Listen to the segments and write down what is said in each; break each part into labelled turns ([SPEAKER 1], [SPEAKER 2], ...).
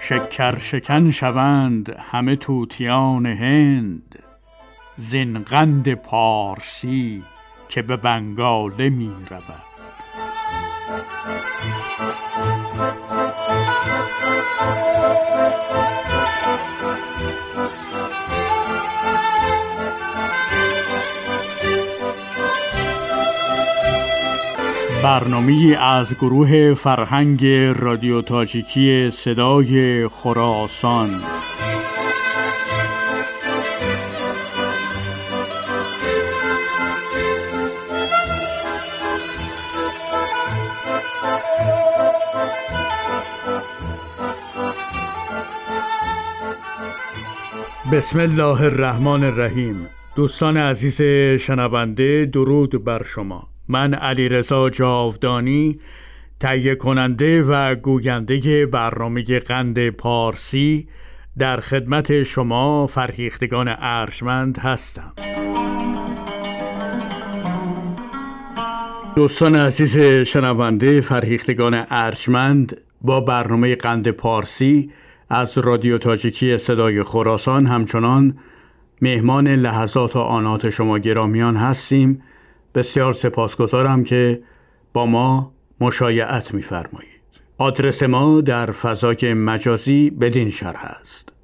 [SPEAKER 1] شکر شکن شوند همه طوطیان هند، زین قند پارسی که به بنگاله می رود. برنامه‌ای از گروه فرهنگ رادیو تاجیکی صدای خراسان. بسم الله الرحمن الرحیم. دوستان عزیز شنونده، درود بر شما. من علیرضا جاودانی، تهیه کننده و گوینده برنامه قند پارسی، در خدمت شما فرهیختگان ارجمند هستم. دوستان عزیز شنونده، فرهیختگان ارجمند، با برنامه قند پارسی از رادیو تاجیکی صدای خراسان همچنان مهمان لحظات و آنات شما گرامیان هستیم. بسیار سپاسگزارم که با ما مشایعت می‌فرمایید. آدرس ما در فضای مجازی بدین شرح است: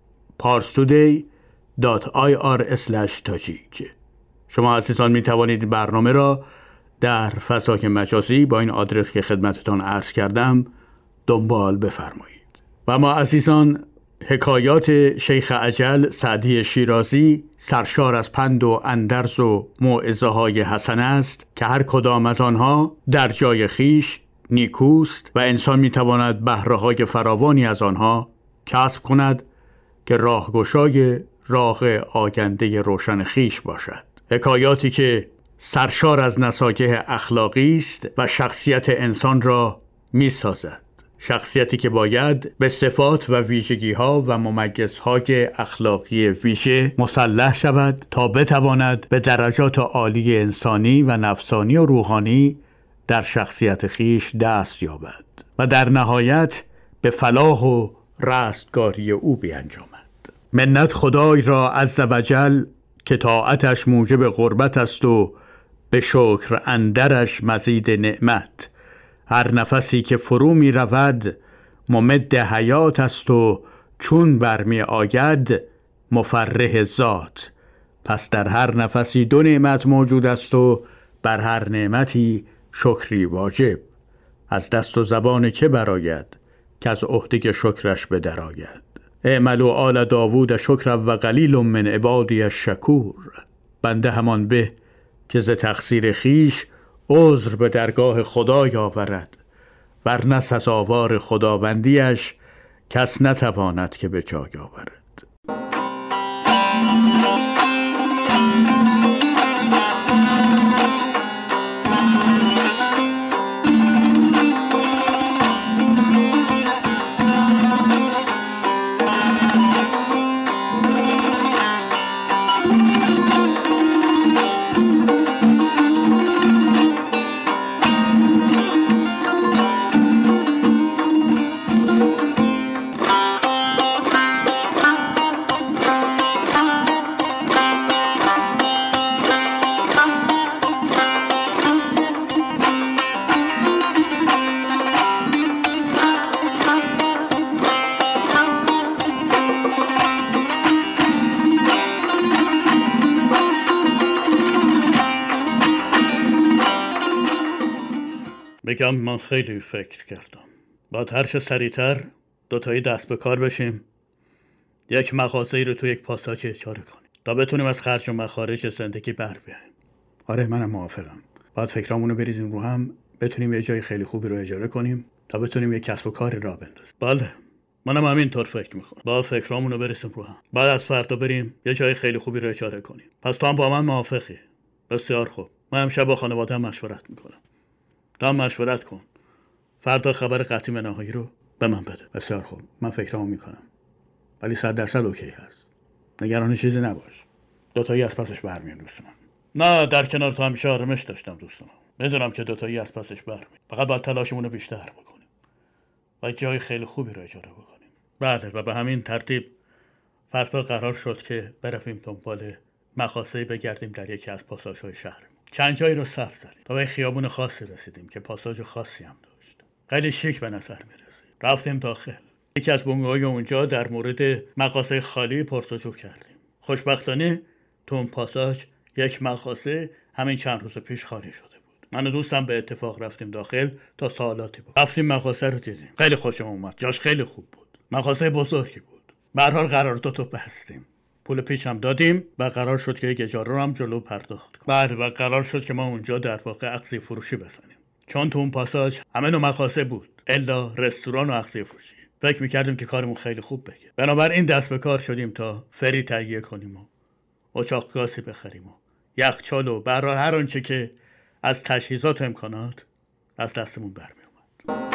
[SPEAKER 1] parstoday.ir/tajik. شما عزیزان می توانید برنامه را در فضای مجازی با این آدرس که خدمتتان عرض کردم دنبال بفرمایید. و ما عزیزان، حکایات شیخ اجل سعدی شیرازی سرشار از پند و اندرز و موعظه های حسن است که هر کدام از آنها در جای خیش نیکوست و انسان میتواند بهره های فراوانی از آنها کسب کند که راهگشای راه آینده روشن خیش باشد. حکایاتی که سرشار از نصایح اخلاقی است و شخصیت انسان را میسازد. شخصیتی که باید به صفات و ویژگی‌ها و ممیزهای اخلاقی ویژه مسلح شود تا بتواند به درجات عالی انسانی و نفسانی و روحانی در شخصیت خیش دست یابد و در نهایت به فلاح و رستگاری او بیانجامد. منت خدای را عز و جل که طاعتش موجب قربت است و به شکر اندرش مزید نعمت. هر نفسی که فرو می رود ممد حیات است و چون برمی آید مفرح ذات. پس در هر نفسی دو نعمت موجود است و بر هر نعمتی شکری واجب. از دست و زبان که براید که از عهده شکرش بدراید. اعملوا آل داوود شکر و قلیل من عبادی الشکور. بنده همان به که ز تقصیر خیش عذر به درگاه خدای آورد، ورنه سزاوار خداوندیش کس نتواند که به جای آورد. بگم من خیلی فکر کردم. باید هر چه سریعتر دوتایی دست به کار بشیم، یک مغازه‌ای رو تو یک پاساژ اجاره کنیم تا بتونیم از خرج و مخارج زندگی بر بیاییم. آره، منم موافقم. باید فکرامونو بریزیم رو هم، بتونیم یه جای خیلی خوبی رو اجاره کنیم تا بتونیم یک کسب و کاری راه بندازیم. بله، منم همینطور فکر میکنم. باید فکرامونو بریزیم رو هم. بعد از فردا بریم یه جای خیلی خوبی رو اجاره کنیم. پس تو هم با من موافقی؟ بسیار خوب. من امشب با خانواده‌ام مشورت میکنم. تو هم مشورت کن. فردا خبر قطعی نهایی رو به من بده. بسیار خوب، من فکرامو میکنم. ولی 100% اوکی هست. نگران چیزی نباش. دوتایی از پسش برمیان دوست من. نه، در کنار تو همیشه آرامش داشتم دوست من. میدونم که دوتایی از پسش برمیان. فقط باید تلاشمون رو بیشتر بکنیم و جای خیلی خوبی رو اجاره بکنیم. بله، و به همین ترتیب فردا قرار شد که برویم دنبال مخازه‌ای بگردیم در یکی از پاساژهای شهر. چند جایی رو سر زدیم تا به خیابون خاصی رسیدیم که پاساژ خاصی هم داشت. خیلی شیک به نظر می‌رسید. رفتیم داخل. یکی از بنگاه‌های اونجا در مورد مغازه خالی پرسجو کردیم. خوشبختانه تو اون پاساژ یک مغازه همین چند روز پیش خالی شده بود. من و دوستم به اتفاق رفتیم داخل تا سوالاتی بود. رفتیم مغازه رو دیدیم. خیلی خوشم اومد. جاش خیلی خوب بود. مغازه بزرگی بود. به هر حال قرارداد رو بستیم. پول پیش هم دادیم و قرار شد که یک اجاره رو هم جلو پرداخت کنیم. بعد و قرار شد که ما اونجا در واقع اغذیه فروشی بزنیم. چون تو اون پاساژ همه نوع مغازه بود. الا رستوران و اغذیه فروشی. فکر می‌کردیم که کارمون خیلی خوب بگه. بنابراین دست به کار شدیم تا فری تهیه کنیم و اچاق گازی بخریم و یخچال و به هر آنچه که از تجهیزات و امکانات از دستمون برمی اومد.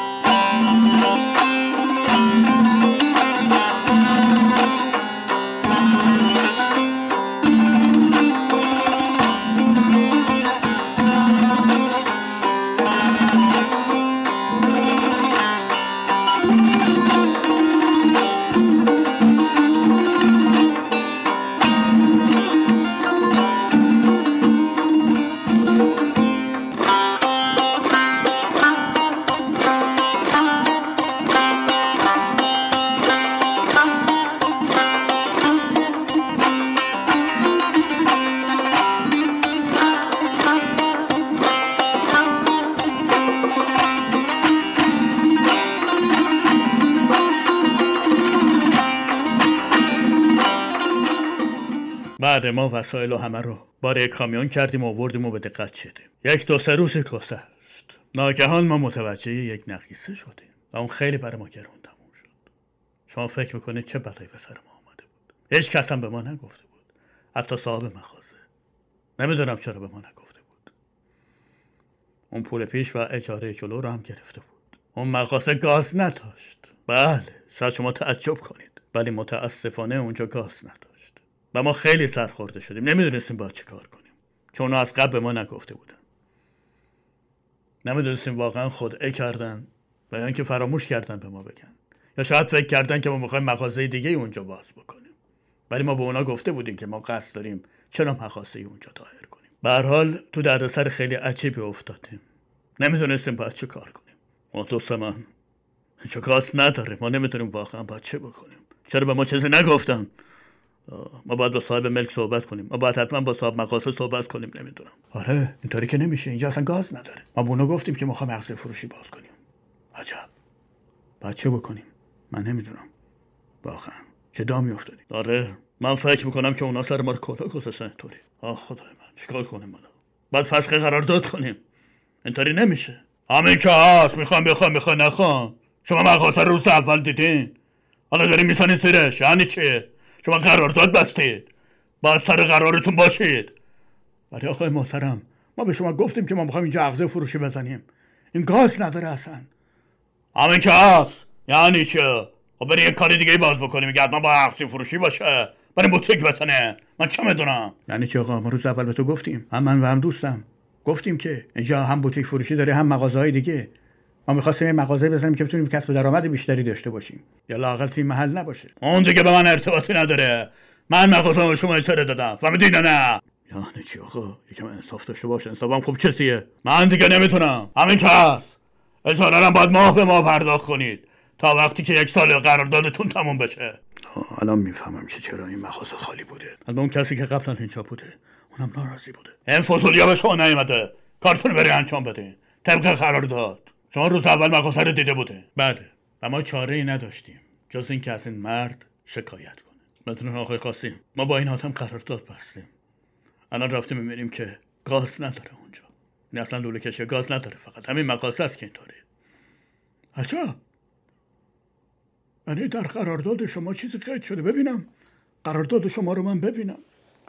[SPEAKER 1] بعد ما وسایل همه رو بار کامیون کردیم و آوردیم و به دقت چیدیم. 2-3 روزی گذشت. ناگهان ما متوجه یک نقیصه شدیم و اون خیلی برای ما گرون تموم شد. شما فکر میکنید چه بلایی به سر ما آمده بود؟ هیچ کس هم به ما نگفته بود. حتی صاحب مغازه. نمیدونم چرا به ما نگفته بود. اون پول پیش و اجاره جلو رو هم گرفته بود. اون مغازه گاز نداشت. بله، شاید شما تعجب کنید، ولی متاسفانه اونجا گاز نداشت. و ما خیلی سرخورده شدیم. نمیدونستیم باید چه کار کنیم، چون اونا از قبل به ما نگفته بودن. نمیدونستیم واقعا خدعه کردن و یا اینکه فراموش کردن به ما بگن، یا شاید فکر کردن که ما میخوایم مغازه دیگه اونجا باز بکنیم، ولی ما به اونا گفته بودیم که ما قصد داریم چرا مغازه اونجا دایر کنیم. به هر حال تو دردسر خیلی عجیبی افتادیم. نمیدونستیم باید چه کار کنیم. ما دوست من چه کاس نداره، ما نمیدونیم واقعا باید چه بکنیم. چرا به ما چیزی نگفتن؟ ما باید با صاحب ملک صحبت کنیم. ما باید حتما با صاحب مغازه صحبت کنیم. نمیدونم. آره، اینطوری که نمیشه. اینجا اصلا گاز نداره. ما به اونا گفتیم که میخوایم اغذیه فروشی باز کنیم. عجب. باید چه بکنیم؟ من نمیدونم. واقعا چه دامی افتادیم. آره، من فکر میکنم که اونا سر ما رو کلا گذاشتن اینطوری. خدای من، چیکار کنیم حالا؟ باید فسخ قرارداد کنیم. اینطوری نمیشه. همین که هست. میخوام نخوام. شما مغازه رو روز اول دیدین. حالا دارین میسانین زیرش. یعنی چیه؟ شما قرارداد بستید، باید سر قرارتون باشید. ولی آقای محترم، ما به شما گفتیم که ما میخوایم اینجا اغذیه فروشی بزنیم. این گاز نداره اصلا. همین که هست. یعنی چه؟ بریم یه کاری دیگه باز بکنیم که حتما با اغذیه فروشی باشه. بریم بوتیک بزنه. من چه میدونم؟ یعنی چه آقا؟ ما روز اول به تو گفتیم، هم من و هم دوستم گفتیم که اینجا هم بوتیک فروشی داره هم مغازه‌های دیگه. ما می‌خواستیم یه مغازه بزنیم که بتونیم کسب درآمد بیشتری داشته باشیم، یا لااقل تو این محل نباشه. اون دیگه به من ارتباطی نداره. من مغازه‌مو به شما اجاره دادم. فهمیدین نه؟ یعنی چی آقا؟ یکم انصاف داشته باش. انصافم خوب چیه؟ من دیگه نمیتونم. همین که هست. اجاره رو باید ماه به ماه پرداخت کنید تا وقتی که 1 سال قراردادتون تموم بشه. الان میفهمم چرا این مغازه خالی بوده. البته اون کسی که قبلا اینجا بوده اونم ناراضی بوده. این فضولیا به شما نیومده. کارتون برید انجام بدین طبق قرارداد. شما روز اول مغازه رو دیده بوده. بله، و ما چاره‌ای نداشتیم جز این که از این مرد شکایت کنه. بدون آقای قاسم، ما با این حاتم قرارداد بستیم. الان رفتیم می‌بینیم که گاز نداره اونجا. این اصلا لوله کشی گاز نداره، فقط همین مغازه است که اینطوره. عجب. یعنی در قرارداد شما چیزی قید شده؟ ببینم قرارداد شما رو من ببینم.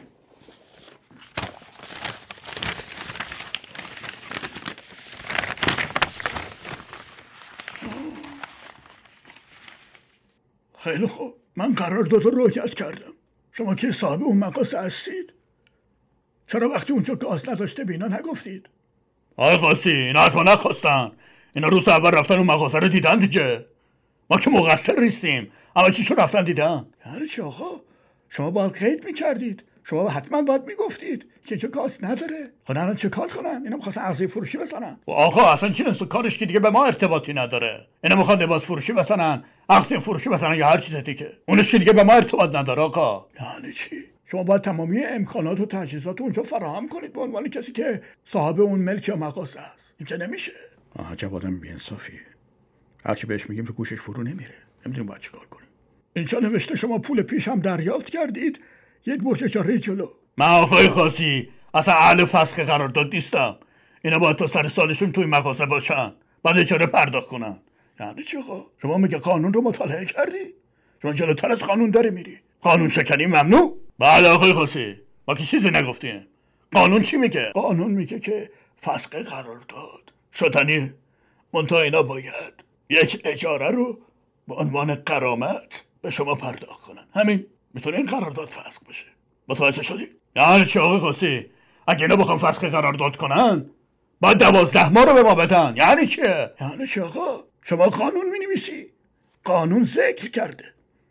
[SPEAKER 1] خیلی خوب، من قرارداد رو رعایت کردم. شما که صاحب اون مغازه هستید، چرا وقتی اونجا گاز نداشته به اینا نگفتید؟ آقای قاسی، اینا از ما نخواستن. اینا روز اول رفتن اون مغازه رو دیدن دیگه. ما که مقصر نیستیم. اما چیشو رفتن دیدن. یعنی چی آقا؟ شما باید قید میکردید. شما حتما باید میگفتید که چه کاس نداره. خب الان چه کار کنن؟ اینا می‌خواستن اغذیه فروشی بزنن. و آقا اصلا چی نسو کارش که دیگه به ما ارتباطی نداره. اینا میخوان لباس فروشی بزنن، اغذیه فروشی بزنن یا هر چیز دیگه. اونش که دیگه به ما ارتباط نداره آقا. یعنی چی؟ شما باید تمامی امکانات و تجهیزات اونجا فراهم کنید به عنوان کسی که صاحب اون ملک یا مغازه است. این که نمیشه. عجب آدم بی‌انصافیه. هرچی بهش میگیم تو گوشش فرو نمیره. نمیدونیم باید چیکار کنیم. اینجا نوشته شما پول پیش هم دریافت کردید، یک برج اجاره جلو. من آقای خاصی اصلا اهل فسخ قرارداد نیستم. اینا باید تا سر سالشون توی مغازه باشن، بعد اجاره پرداخت کنن. یعنی چی آقا؟ شما میگه قانون رو مطالعه کردی؟ شما جلوتر از قانون داری میری. قانون شکنی ممنوع. بله آقای خاصی، ما که چیزی نگفتیم. قانون چی میگه؟ قانون میگه که فسخ قرارداد شدنی، منتها اینا باید یک اجاره رو به عنوان غرامت به شما پرداخت کنن. همین. میتونه این قرارداد فسخ بشه. متوجه شدی؟ یعنی چی آقای خاصی؟ اگه اینا بخوام فسخ قرارداد کنن باید 12 ماه رو به ما بدن. یعنی چیه؟ یعنی چی آقا؟ شما قانون مینویسی، قانون ذکر کرده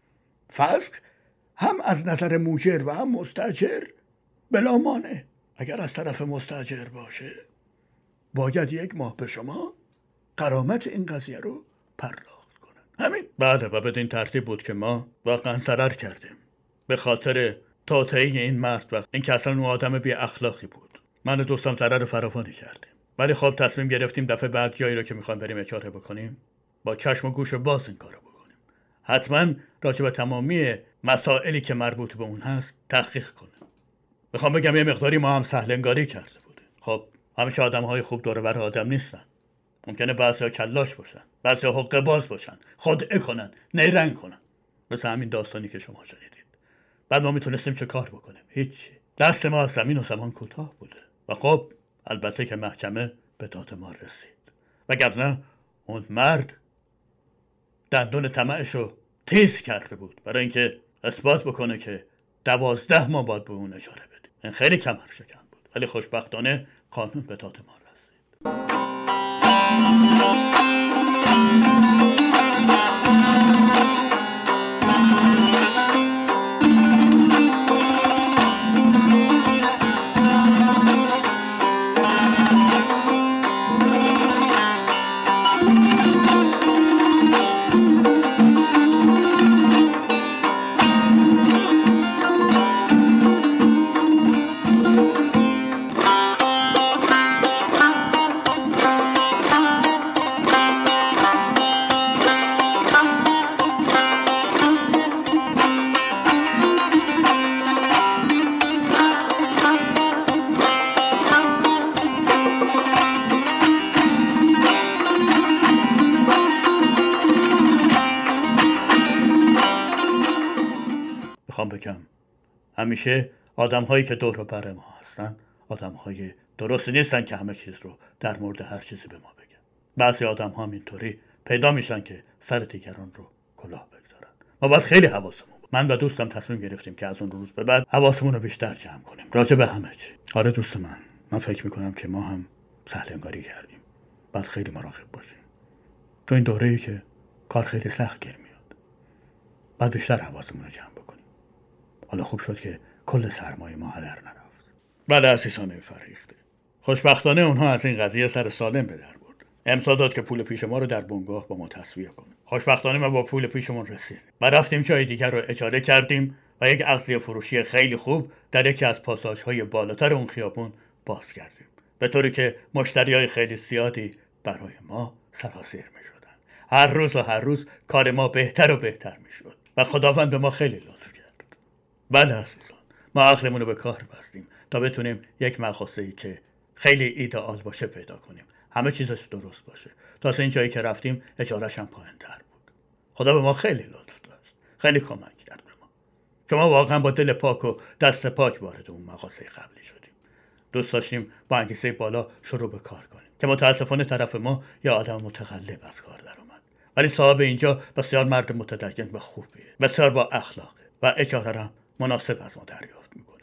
[SPEAKER 1] فسخ هم از نظر موجر و هم مستاجر بلا مانع. اگر از طرف مستاجر باشه باید 1 ماه به شما غرامت این قضیه رو پرداخت کنن. همین. بله و بدین ترتیب بود که ما واقعا ضرر کردیم به خاطر توطئه این مرد و این که اصلا اون آدم بی اخلاقی بود. من و دوستم ضرر فراوانی کردیم، ولی خب تصمیم گرفتیم دفعه بعد جایی رو که میخوایم بریم اجاره بکنیم با چشم و گوش باز این کارو بکنیم. حتما راجع به تمامی مسائلی که مربوط به اون هست تحقیق کنیم. میخوام بگم یه مقداری ما هم سهل انگاری کرده بودیم. خب همیشه آدم‌های خوب دور و بر آدم نیستن. ممکنه بعضیا کلاش باشن، بعضیا حقه باز باشن، خدعه کنن، نیرنگ کنن. مثل همین داستانی که شما شنیدید. بعد ما میتونستیم چه کار بکنیم؟ هیچی. دست ما از زمین و زمان کوتاه بوده. و خب البته که محکمه به داد ما رسید. وگرنه اون مرد دندون طمعشو تیز کرده بود برای اینکه اثبات بکنه که 12 ماه باید به اون اجاره بدیم. این خیلی کمر شکن بود، ولی خوشبختانه قانون به داد ما رسید. بگم همیشه آدم‌هایی که دور و بر ما هستن آدم‌های درستی نیستن که همه چیز رو در مورد هر چیزی به ما بگن. بعضی آدم‌ها اینطوری پیدا میشن که سر دیگران رو کلاه بگذارن. ما باید خیلی حواسمون باشه. من و دوستم تصمیم گرفتیم که از اون روز به بعد حواسمون رو بیشتر جمع کنیم راجع به همه چی. آره دوست من فکر می‌کنم که ما هم سهل انگاری کردیم. باید خیلی مراقب باشیم. تو این دوره‌ای که کار خیلی سخت گیر میاد. باید بیشتر حواسمون رو جمع بکنیم. حالا خوب شد که کل سرمایه ما هدر نرفت. بله عزیزان فرهیخته، خوشبختانه اونها از این قضیه سر سالم به در برد. امضا داد که پول پیش ما رو در بنگاه با ما تسویه کنه. خوشبختانه ما با پول پیشمون رسیدیم و رفتیم جای دیگر رو اجاره کردیم و یک اغذیه فروشی خیلی خوب در یکی از پاساژهای بالاتر اون خیابون باز کردیم، به طوری که مشتریای خیلی زیادی برای ما سرازیر می‌شدن. هر روز کار ما بهتر و بهتر می‌شد و خداوند به ما خیلی لطف کرد. بله عزیزان، ما عقلمون رو به کار بستیم تا بتونیم یک مغازه‌ای که خیلی ایدئال باشه پیدا کنیم، همه چیزش درست باشه. تا این جایی که رفتیم اجاره‌ش هم پایین‌تر بود. خدا به ما خیلی لطف داشت، خیلی کمک کرد به ما. شما واقعا با دل پاک و دست پاک وارد اون مغازه قبلی شدیم. دوست داشتیم با انگیزه بالا شروع به کار کنیم که متاسفانه طرف ما یه آدم متقلب از کار در اومد. ولی صاحب اینجا بسیار مرد متدین و خوبیه، بسیار با اخلاقه و اجاره هم مناسب از ما دریافت میکنه.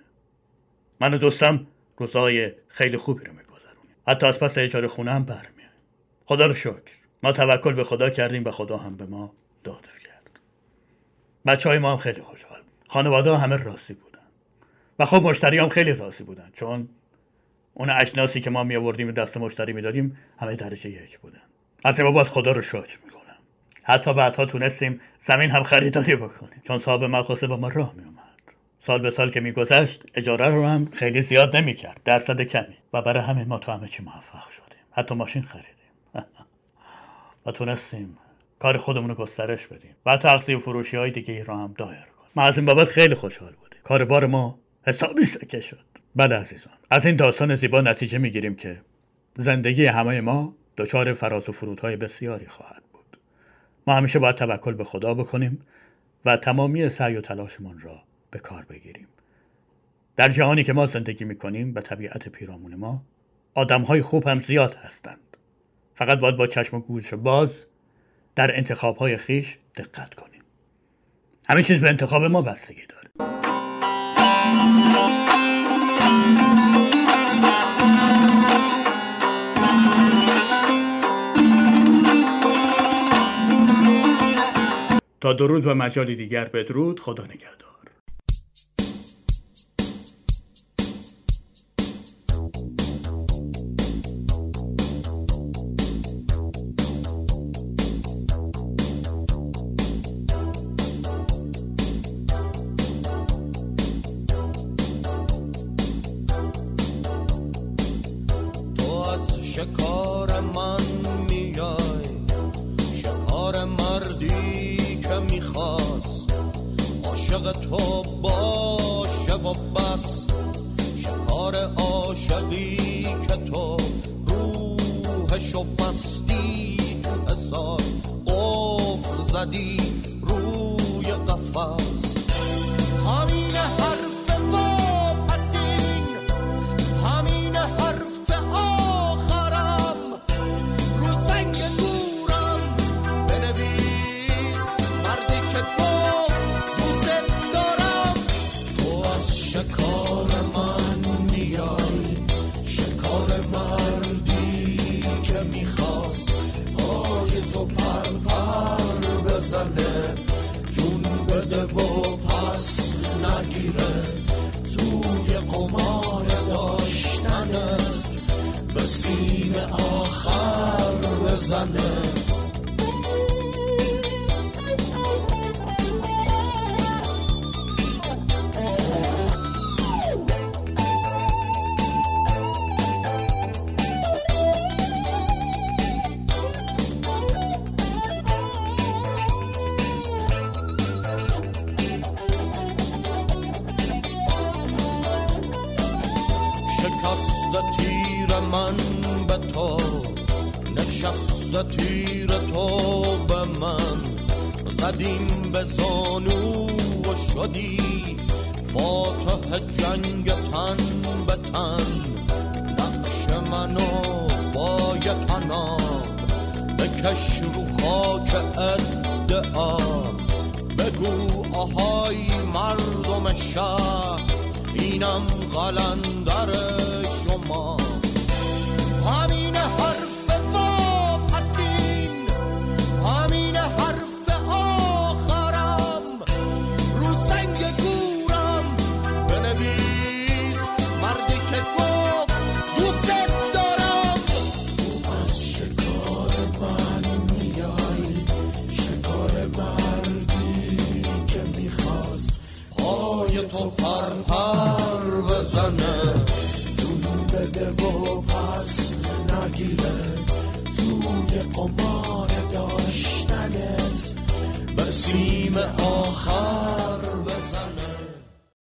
[SPEAKER 1] من و دوستم روزای خیلی خوبی رو میگذرونیم. حتی از پس اجاره خونه هم برمیایم. خدا رو شکر ما توکل به خدا کردیم و خدا هم به ما لطف کرد. بچه‌های ما هم خیلی خوشحال، خانواده همه راضی بودن و خب مشتری هم خیلی راضی بودن، چون اون اجناسی که ما می آوردیم دست مشتری میدادیم همه درجه 1 بودن. از این بابت خدا رو شکر میکنم. حتی بعدها تونستیم زمین هم خریداری بکنیم، چون صاحب مغازه با ما راه می اومد. سال به سال که میگذشت اجاره رو هم خیلی زیاد نمیکرد، درصد کمی، و برای همین ما تو همه چی موفق شدیم. حتی ماشین خریدیم و تونستیم کار خودمون رو گسترش بدیم و تغذیه و فروشی های دیگه رو هم دایر کنیم. ما از این بابت خیلی خوشحال بودیم. کار بار ما حسابی سکه شد. بله عزیزان، از این داستان زیبا نتیجه میگیریم که زندگی همه ما دچار فراز و فرودهای بسیاری خواهد بود. ما همیشه باید توکل به خدا بکنیم و تمامی سعی و تلاشمون را به کار بگیریم. در جهانی که ما زندگی میکنیم و طبیعت پیرامون ما، آدمهای خوب هم زیاد هستند. فقط باید با چشم و گوش باز در انتخابهای خیش دقت کنیم. همه چیز به انتخاب ما بستگی داره. تا درود و مجالی دیگر بدرود. خدا نگهدار.
[SPEAKER 2] شکار من میای، شکار مردی که میخواست عاشق تو باشه و بس، شکار عاشقی که تو روحشو بستی، تو هزار قفل زدی روی قفس. همین حرف واپسین، همین حرف
[SPEAKER 3] شکار من میای، شکار مردی که میخواست پای تو پر پر بزنه، جون بده و پس نگیره، توی قمار داشتنت به سیم آخر بزنه.
[SPEAKER 2] شکست تیر من به تو، نشست تیر تو به من، زدیم به زانو و شدی فاتح جنگ تن به تن. نقش منو با یتنا بکش رو خاک ادعا، بگو آهای مردم شهر اینم قلندر شما. همین حرف واپسین، همین حرف آخرم، رو سنگ گورم بنویس مردی که گفت دوست دارم.
[SPEAKER 3] تو از شکار من میای، شکار مردی که میخواست پای تو پر پر بزنه، جون بده و پس نگیره، توی قمار داشتنت به سیم آخر